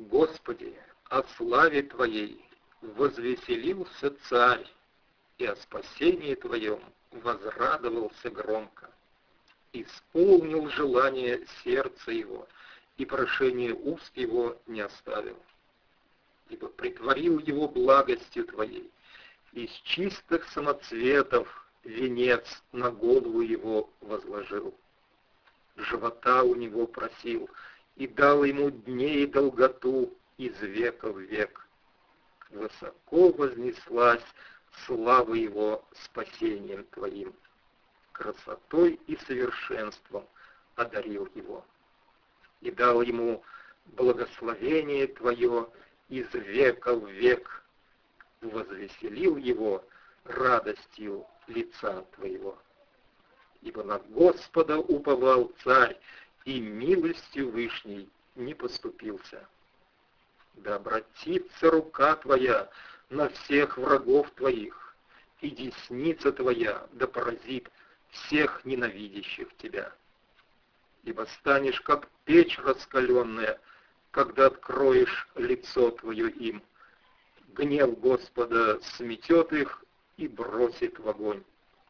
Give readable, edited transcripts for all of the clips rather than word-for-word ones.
Господи, о славе Твоей возвеселился царь, и о спасении Твоем возрадовался громко. Исполнил желание сердца его, и прошение уст его не оставил. Ибо притворил его благостью Твоей, из чистых самоцветов венец на голову его возложил. Живота у него просил, и дал ему дней долготу из века в век. Высоко вознеслась слава его спасением Твоим. Красотой и совершенством одарил его. И дал ему благословение Твое из века в век. Возвеселил его радостью лица Твоего. Ибо на Господа уповал царь, и милостью вышней не поступился. Да обратится рука Твоя на всех врагов Твоих, и десница Твоя да поразит всех ненавидящих Тебя. Ибо станешь, как печь раскаленная, когда откроешь лицо Твое им. Гнев Господа сметет их и бросит в огонь.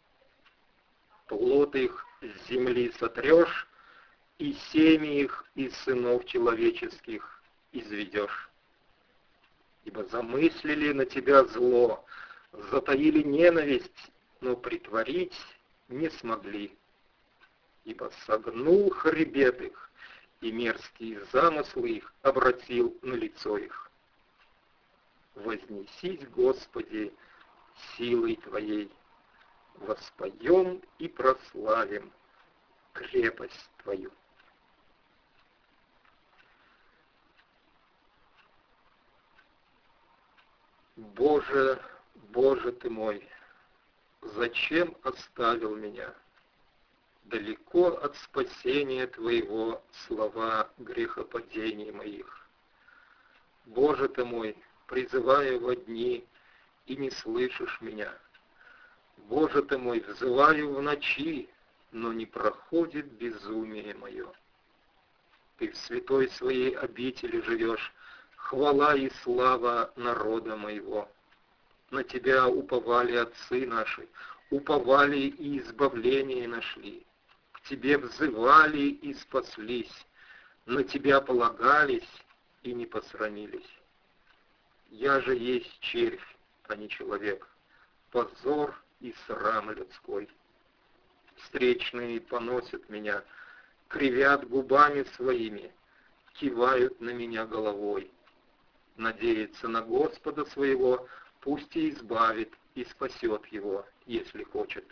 Плод их с земли сотрешь, и семя их из сынов человеческих изведешь. Ибо замыслили на тебя зло, затаили ненависть, но притворить не смогли. Ибо согнул хребет их, и мерзкие замыслы их обратил на лицо их. Вознесись, Господи, силой Твоей, воспоем и прославим крепость Твою. Боже, Боже Ты мой, зачем оставил меня? Далеко от спасения Твоего слова грехопадений моих. Боже Ты мой, призываю во дни, и не слышишь меня. Боже Ты мой, взываю в ночи, но не проходит безумие мое. Ты в святой своей обители живешь, хвала и слава народа моего. На Тебя уповали отцы наши, уповали и избавление нашли. К Тебе взывали и спаслись, на Тебя полагались и не посрамились. Я же есть червь, а не человек, позор и срам людской. Встречные поносят меня, кривят губами своими, кивают на меня головой. Надеется на Господа своего, пусть и избавит, и спасет его, если хочет.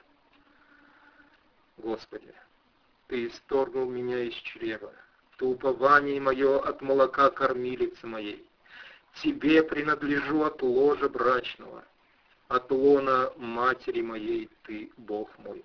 Господи, Ты исторгнул меня из чрева, Ты упование мое от молока кормилицы моей. Тебе принадлежу от ложа брачного, от лона матери моей Ты, Бог мой.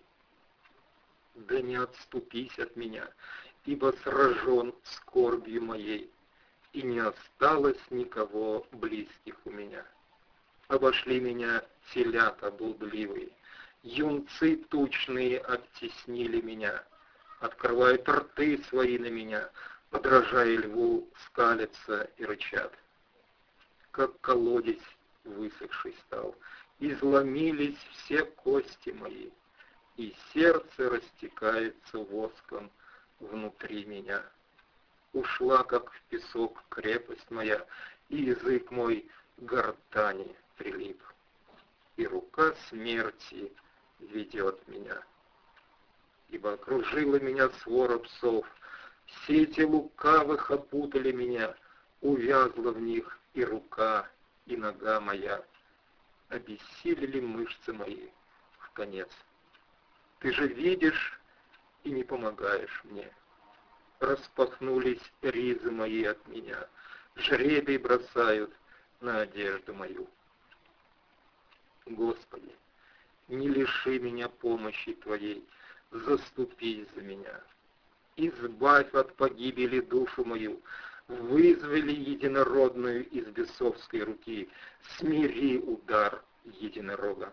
Да не отступись от меня, ибо сражен скорбью моей, и не осталось никого близких у меня. Обошли меня телята блудливые, юнцы тучные оттеснили меня, открывают рты свои на меня, подражая льву, скалятся и рычат. Как колодец высохший стал, изломились все кости мои, и сердце растекается воском внутри меня. Ушла, как в песок, крепость моя, и язык мой к гортани прилип, и рука смерти ведет меня. Ибо окружила меня свора псов, сети лукавых опутали меня, увязла в них и рука, и нога моя, обессилели мышцы мои в конец. Ты же видишь и не помогаешь мне. Распахнулись ризы мои от меня, жребий бросают на одежду мою. Господи, не лиши меня помощи Твоей, заступись за меня. Избавь от погибели душу мою, вызвали единородную из бесовской руки, смири удар единорога.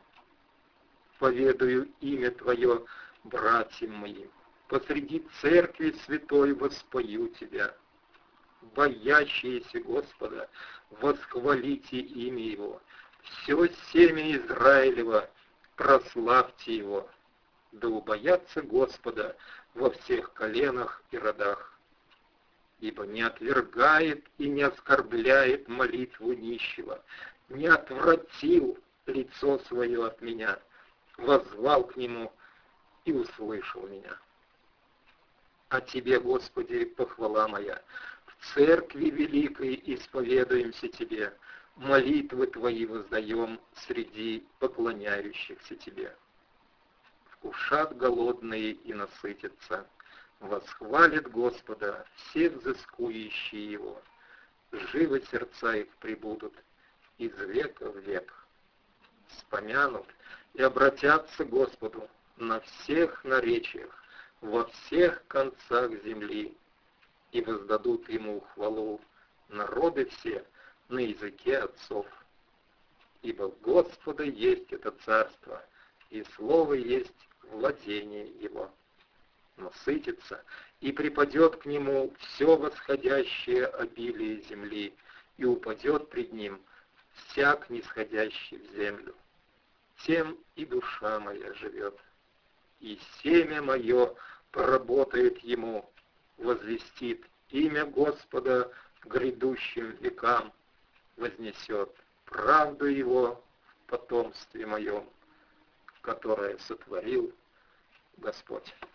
Поведаю имя Твое братьям моим, посреди церкви святой воспою Тебя. боящиеся Господа, восхвалите имя Его. Все семя Израилева, прославьте Его. Да убоятся Господа во всех коленах и родах. Ибо не отвергает и не оскорбляет молитву нищего, не отвратил лицо свое от меня, воззвал к Нему и услышал меня. О Тебе, Господи, похвала моя, в церкви великой исповедуемся Тебе, молитвы Твои воздаем среди поклоняющихся Тебе. Вкушат голодные и насытятся, восхвалят Господа все взыскующие Его, живы сердца их прибудут из века в век. Вспомянут и обратятся к Господу на всех наречиях, во всех концах земли, и воздадут Ему хвалу народы все на языке отцов. Ибо Господа есть это царство, и слово есть владение Его. Насытится, и припадет к Нему все восходящее обилие земли, и упадет пред Ним всяк нисходящий в землю. Тем и душа моя живет, и семя мое поработает Ему, возвестит имя Господа грядущим векам, вознесет правду Его в потомстве моем, которое сотворил Господь.